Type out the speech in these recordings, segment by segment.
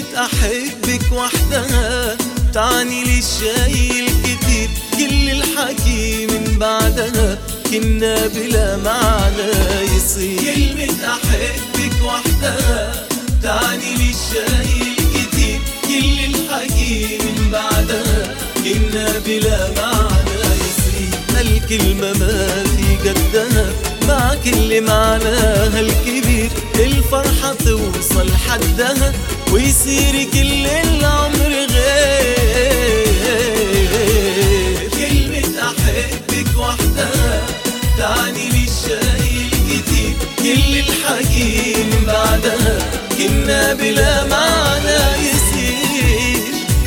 أحبك وحدها تعني لي الشي الكتير، كل الحكي من بعدها كنا بلا معنى يصير. كلمة أحبك وحدها تعني لي الشي الكتير، كل الحكي من بعدها كنا بلا معنى يصير. هالكلمة ما في قدها مع كل معناها الكبير، الفرحة توصل حدها ويصير كل العمر غير. كلمة أحبك وحدها تعني لي الشي الكتير، كل الحكي من بعدها كنا بلا معنى يصير.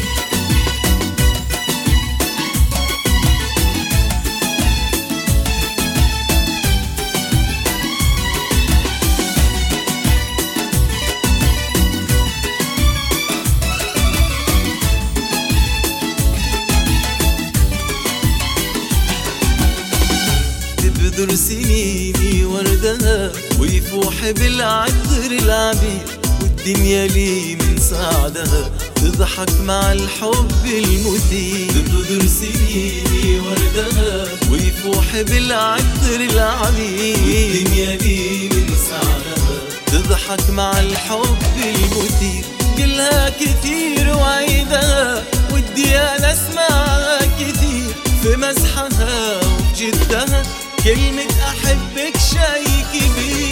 تبذر سنيني وردها ويفوح بالعطر العبير، والدنيا لي من سعدها تضحك مع الحب المثير. تبذر سنيني وردها ويفوح بالعطر العبير، والدنيا لي من سعدها تضحك مع الحب المثير. قلها كثير وعيدها ودي أنا أسمعها كثير، في مزحها وبجدها كلمة أحبك شي كبير.